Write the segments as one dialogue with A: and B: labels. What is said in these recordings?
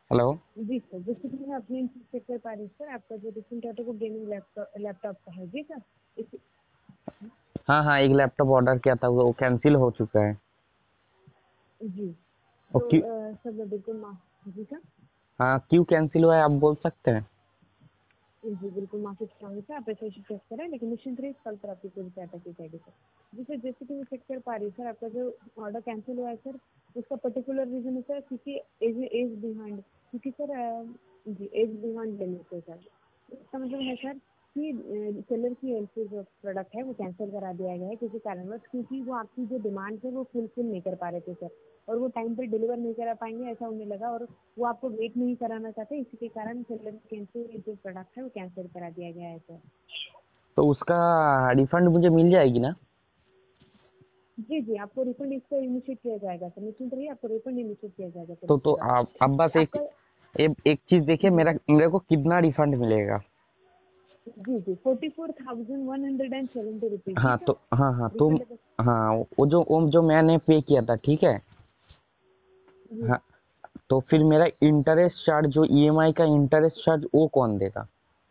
A: Hello.
B: जी sir, जैसे कि मैं अपनी इनसे चेक कर पा रही हूँ सर, आपका जो रिसेंट ऑर्डर वो गेमिंग लैपटॉप का है। जी सर। इस
A: हाँ हाँ, एक लैपटॉप ऑर्डर किया था, वो कैंसिल हो चुका है।
B: जी।
A: और
B: तो
A: क्यों?
B: सर मैं बिल्कुल जी सर।
A: हाँ, क्यों कैंसिल हुआ है आप बोल सकते हैं?
B: जी बिल्कुल माफी चाहूंगी सर, आप ऐसे चेक करें, लेकिन निश्चिंत रहिए, कल पर आपकी पूरी सहायता की जाएगी सर। जी सर, जैसे कि मैं चेक कर पा रही हूँ सर, आपका जो ऑर्डर कैंसिल हुआ है सर, उसका पर्टिकुलर रीजन है सर, क्योंकि एज एज बिहाइंड, क्योंकि सर जी एज बिहाइंड लिमिट है सर। इसका मतलब है सर कि सेलर की एंड से जो प्रोडक्ट है वो कैंसिल करा दिया गया है किसी कारणवश, क्योंकि वो आपकी जो डिमांड है वो फुलफिल नहीं कर पा रहे थे सर, और वो टाइम पर डिलीवर नहीं करा पाएंगे ऐसा उन्हें लगा, और वो आपको वेट नहीं कराना चाहते, इसी के कारण सेलर कैंसिल जो प्रोडक्ट है वो कैंसिल करा दिया गया है सर।
A: तो उसका रिफंड मुझे मिल जाएगी ना?
B: जी जी, आपको रिफंड इसको इनिशिएट किया जाएगा सर, निश्चिंत रहिए, आपको रिफंड इनिशिएट किया जाएगा सर इस
A: तो
B: प्रोडक्ट
A: आप अब बस
B: का
A: एक
B: आपका।
A: एक चीज देखिए,
B: जी
A: मेरे को कितना रिफंड मिलेगा?
B: जी जी, 44,170 रुपीज। जी
A: हाँ
B: सर।
A: तो हाँ हाँ तो
B: रिफंडेबल।
A: हाँ, वो जो मैंने पे किया था, ठीक है।
B: जी।
A: हाँ, तो फिर मेरा इंटरेस्ट चार्ज, जो ईएमआई का इंटरेस्ट चार्ज, वो कौन देगा?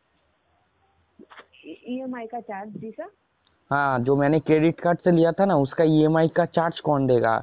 B: ईएमआई का चार्ज। जी सर।
A: हाँ, जो मैंने क्रेडिट कार्ड से लिया था ना, उसका ईएमआई का चार्ज कौन देगा?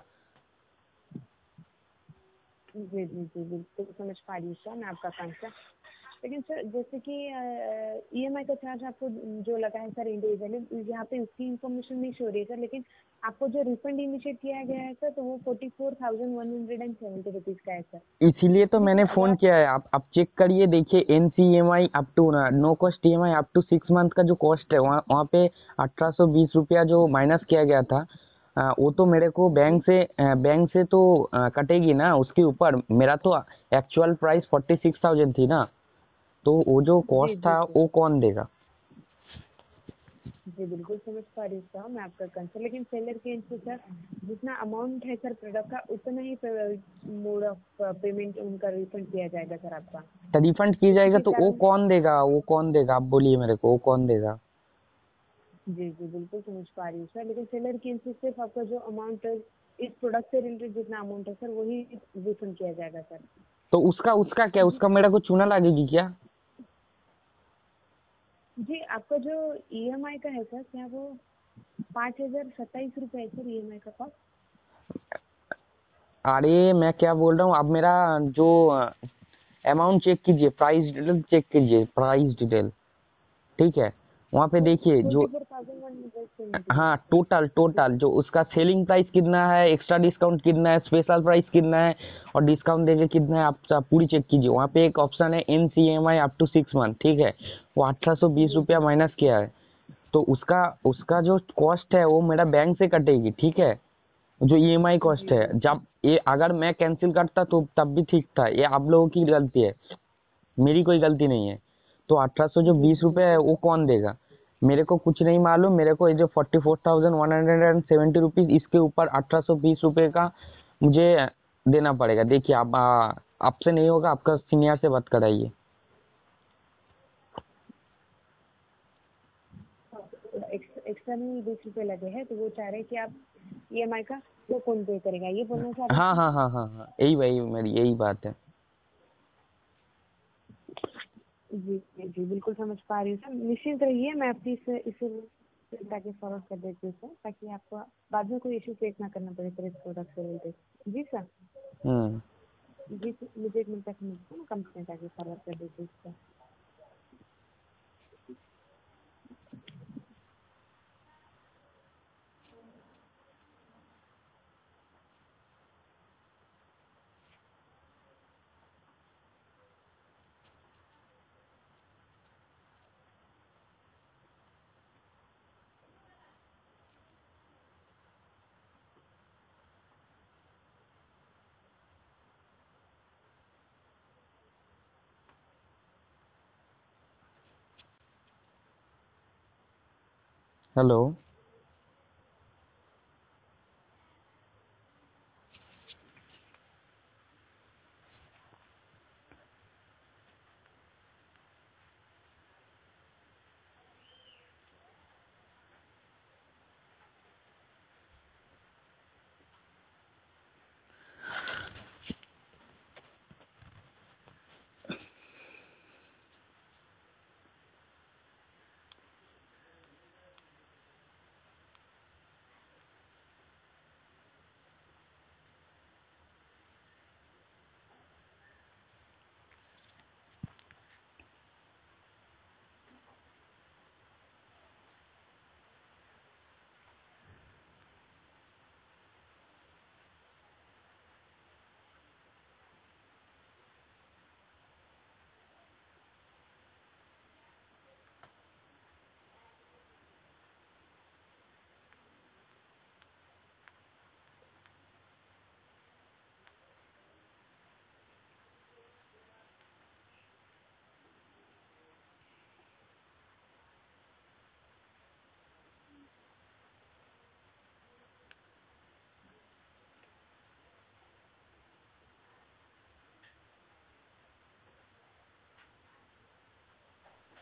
B: जी जी जी, बिल्कुल समझ पा रही हूँ सर मैं आपका कंसर्न। लेकिन सर जैसे कि ईएमआई का चार्ज आपको जो लगा है सर इंडिविजुअली, यहाँ पे उसकी इन्फॉर्मेशन नहीं शो रही है सर, लेकिन आपको जो रिफंड इनिशिएट किया गया है सर, तो वो 44,170 रुपीज का है सर।
A: इसीलिए तो
B: जी
A: मैंने
B: सर,
A: फोन
B: अगर
A: किया है। आप चेक करिए, देखिए एनसीईएमआई अप टू ना no cost EMI up to 6 month का जो कॉस्ट है, वहाँ पे 1820 रुपया जो माइनस किया गया था। वो तो मेरे को
B: जी
A: बैंक से तो कटेगी ना उसके ऊपर। मेरा तो एक्चुअल प्राइस 46,000 थी ना। तो वो जो
B: जी
A: कॉस्ट
B: जी
A: था
B: जी
A: वो कौन देगा?
B: जी, बिल्कुल समझ पा रही हूँ मैं आपका कंसर्न, लेकिन सेलर के एंड से सर जितना अमाउंट है सर प्रोडक्ट का, उतना ही मोड ऑफ पेमेंट उनका रिफंड किया जाएगा सर आपका।
A: तो रिफंड की
B: इसी
A: जाएगा
B: के
A: तो वो
B: कारण
A: कौन देगा? वो कौन देगा आप बोलिए मेरे को, वो कौन देगा?
B: जी जी, बिल्कुल समझ पा रही हूँ सर, लेकिन सेलर की एंड से सिर्फ आपका जो अमाउंट है, इस प्रोडक्ट से रिलेटेड जितना अमाउंट है सर, वही रिफंड किया जाएगा सर।
A: तो उसका उसका क्या,
B: जी
A: उसका मेरा को चूना लगेगी क्या?
B: जी, आपका जो ईएमआई का है सर, क्या वो 5,027 रुपये है सर ईएमआई का कॉस्ट।
A: अरे मैं क्या बोल रहा हूँ, अब मेरा जो अमाउंट चेक कीजिए, प्राइस डिटेल चेक कीजिए, प्राइस डिटेल। ठीक है, वहाँ पे देखिए जो
B: 44,170 रुपीज
A: हाँ,
B: सर।
A: टोटल
B: जी
A: टोटल जो उसका सेलिंग प्राइस कितना है, एक्स्ट्रा डिस्काउंट कितना है, स्पेशल प्राइस कितना है, और डिस्काउंट देके कितना है, आप पूरी चेक कीजिए। वहाँ पे एक ऑप्शन है N C M I up to 6 month, ठीक है। वो 1820
B: जी
A: रुपया
B: जी
A: माइनस किया है। तो उसका उसका जो कॉस्ट है वो मेरा बैंक से कटेगी, ठीक है। जो ईएमआई कॉस्ट
B: जी
A: है,
B: जी
A: जब ये अगर मैं कैंसिल करता तो तब भी ठीक था, ये आप लोगों की गलती है, मेरी कोई गलती नहीं है। तो 1800 जो
B: जी,
A: 20 रुपए है
B: बिल्कुल
A: वो कौन देगा? मेरे को कुछ नहीं मालूम। मेरे को ये जो 44,170 रुपीज, इसके ऊपर 1820 रुपए का मुझे देना पड़ेगा। देखिए आप आपसे नहीं होगा, आपका सीनियर से बात कराइए।
B: एक्स्ट्रा में 20 रुपए लगे हैं, तो वो चाह रहे हैं कि आप ईएमआई का वो कौन पे करेगा, ये बोलना चाह रहे
A: हाँ
B: हैं।
A: हाँ हाँ हाँ हाँ, यही वही मेरी यही बात है।
B: जी जी जी, बिल्कुल समझ पा रही हूँ सर, निश्चिंत रहिए, मैं आपकी इसे ताकि फॉरवर्ड कर देती हूँ सर, ताकि आपको बाद में कोई इशू फेस ना करना पड़े सर इस प्रोडक्ट से रिलेटेड। जी सर।
A: हम्म।
B: जी सर, मुझे एक मिनट तक मिलता है, कंप्लेंट आगे फॉरवर्ड कर देती हूँ सर।
A: हेलो।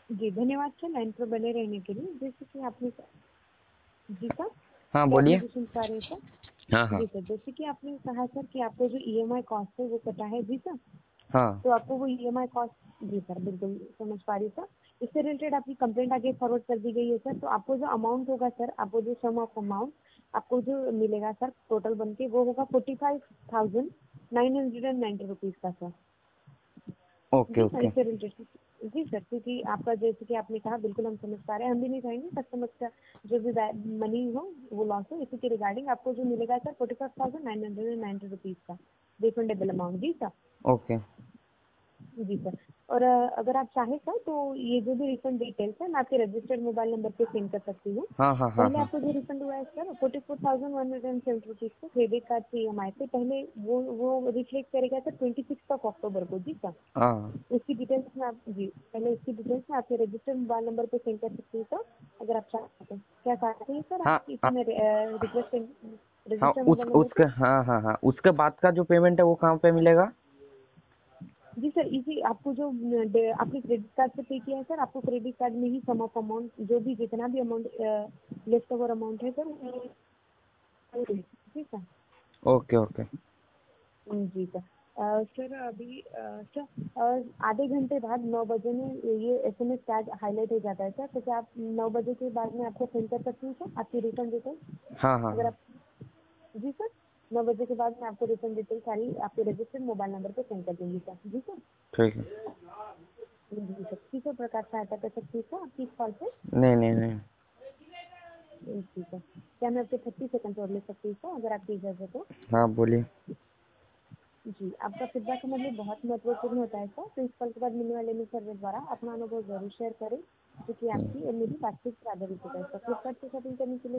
B: जी, धन्यवाद सर लाइन पर बने रहने के लिए। जैसे कि आपने जी सर,
A: हाँ
B: क्या
A: बोलिए।
B: मेरी सुन पा रहे हैं सर?
A: हाँ हाँ।
B: जी सर, जैसे कि आपने कहा सर कि आपको जो ईएमआई कॉस्ट है वो पता है, जी सर?
A: हाँ।
B: तो आपको वो ईएमआई कॉस्ट, जी सर बिल्कुल समझ पा रही हूँ सर। इससे रिलेटेड आपकी कंप्लेंट आगे फॉरवर्ड कर दी गई है सर। तो आपको जो अमाउंट होगा सर, आपको जो सम ऑफ अमाउंट आपको जो मिलेगा सर टोटल बन के, वो होगा 45,990 रुपीज़ का सर।
A: ओके
B: जी सर,
A: ओके।
B: इससे रिलेटेड, जी सर, क्योंकि आपका जैसे कि आपने कहा बिल्कुल हम समझ पा रहे हैं। हम भी नहीं चाहेंगे कस्टमर का जो भी मनी हो वो लॉस हो। इसी के रिगार्डिंग आपको जो मिलेगा सर 45,990 रुपीज़ का रिफंडेबल अमाउंट, जी सर।
A: ओके।
B: जी सर। और अगर आप चाहें सर तो ये जो भी रिफंड डिटेल्स है मैं आपके रजिस्टर्ड मोबाइल नंबर पे सेंड कर सकती हूँ।
A: हाँ हाँ हाँ
B: पहले
A: हाँ।
B: आपको जो रिफंड हुआ है सर 44,170 रुपीज़ का क्रेडिट कार्ड से ईएमआई पे, पहले वो रिफ्लेक्ट करेगा सर 26 अक्टूबर को, जी सर।
A: हाँ।
B: उसकी डिटेल्स में आप, जी पहले उसकी डिटेल्स में आपके रजिस्टर्ड मोबाइल नंबर पे सेंड कर सकती हूँ सर, अगर आप चाहते हैं। क्या चाहते हैं सर
A: हाँ
B: आप इसी
A: हाँ
B: में रिक्वेस्ट
A: हाँ।
B: रजिस्टर्ड
A: उस
B: मोबाइल नंबर
A: उसके
B: पे?
A: हाँ हाँ हाँ, उसके बाद का जो पेमेंट है वो कहाँ पे मिलेगा?
B: जी सर, इसी आपको जो आपने क्रेडिट कार्ड से पे किया है सर, आपको क्रेडिट कार्ड में ही सम ऑफ अमाउंट जो भी जितना भी अमाउंट लेफ्ट ओवर अमाउंट है सर जी सर।
A: Okay okay.
B: जी सर। सर अभी सर आधे घंटे बाद 9 बजे में ये एसएमएस टैग हाईलाइट हो जाता है सर। तो क्या आप 9 बजे के बाद में आपको सेंड कर सकती हूँ सर आपकी रिफंड डिटेल्स?
A: हाँ हाँ
B: अगर
A: हाँ।
B: आप, जी सर, 9 बजे के बाद मैं आपको रिफंड डिटेल सारी आपके रजिस्टर्ड मोबाइल नंबर पे सेंड कर दूंगी सर, जी सर।
A: ठीक है।
B: जी सर, किसी और प्रकार सहायता कर सकती हूँ सर आपकी इस कॉल पे?
A: नहीं नहीं नहीं।
B: जी सर, क्या मैं आपके 30 सेकंड और ले सकती हूँ सर अगर आपकी इजाज़त हो?
A: हाँ बोलिए।
B: जी, आपका फीडबैक हमारे लिए बहुत महत्वपूर्ण होता है सर। तो इस कॉल के बाद मिलने वाले में सर्वे द्वारा अपना अनुभव जरूर शेयर करें, क्योंकि आपकी और मेरी बातचीत पर आधारित होता है सर। फ्लिपकार्ट से शॉपिंग करने के लिए